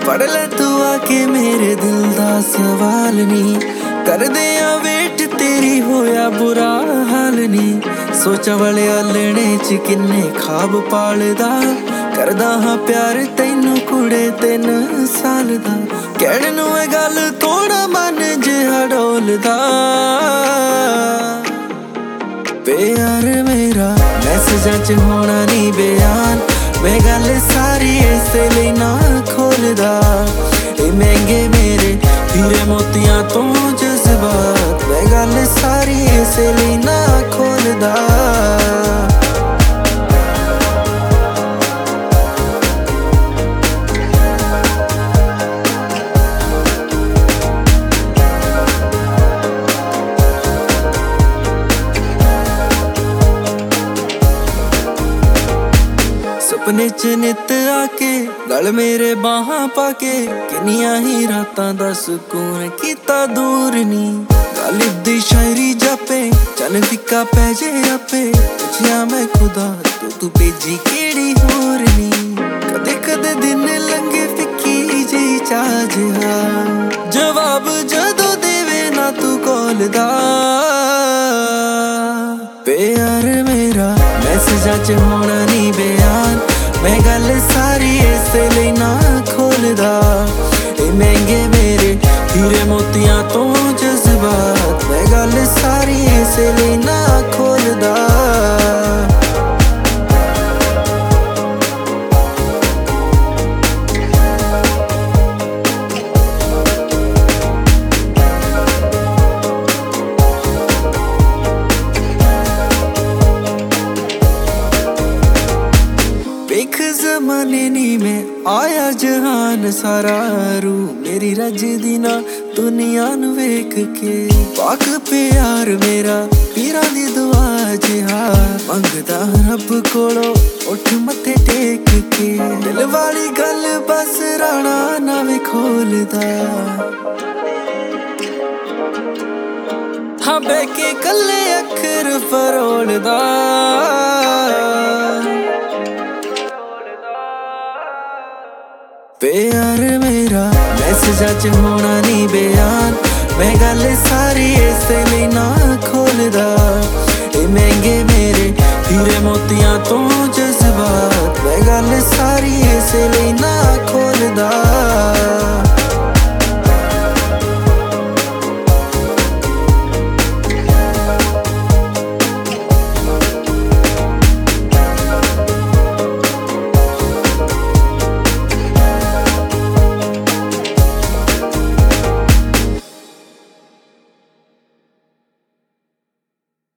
पढ़ ले तू आके मेरे दिल दा सवाल नी, कर दे वेट तेरी होया बुरा हाल नी। सोचा वाले आलने च किन्ने खाब पालदा, करदा हाँ प्यार तैनू कुड़े 3 साल दा। कहण नू ए गल थोड़ा मन जिहा डोलदा, प्यार मेरा मैसेजां च होना नी बयान, मैं गल सारी इसे लिए ना खोलदा। ए महंगे मेरे हीरे मोतियां तो जज्बात, मैं गल सारी इसे लिए ना खोलदा। सपने च नित आके गल मेरे बाहां पाके, किन्नियां ही रातां दा सुकून कीता दूर नी। गालिब दी शायरी जापे चन फिक्का पै जे आपे, पुछया मैं खुदा तू भेजी केड़ी होर नी। कदे कदे दिन लंघे फिक्की जी चाह जिहा, जवाब जदों देवे ना तू कोलदा। प्यार मेरा मैसेजां च होना नी बयान, मैं गल सारी इसे लिए ना खोलदा। ए महंगे मेरे हीरे मोतियां तो जज्बात, मैं गल सारी इसे लिए ना खोलदा। देख जमाने नी में आया जहान सारा, रू मेरी रज दी ना दुनिया नू वेख के। पाक प्यार मेरा पीरां दी दुआ जिहा, मंगदा रब कोलों उठ मत्थे टेक के। दिल वाली गल बस राणा ना वे खोलदा, हाँ बैके कल्ले अखर फरोलदा। प्यार मेरा मैसेजां च होना नी बयान, मैं गल सारी इसे लिए ना खोलदा। ए महंगे मेरे हीरे मोतियां तो जज्बात, मैं गल सारी इसे लिए ना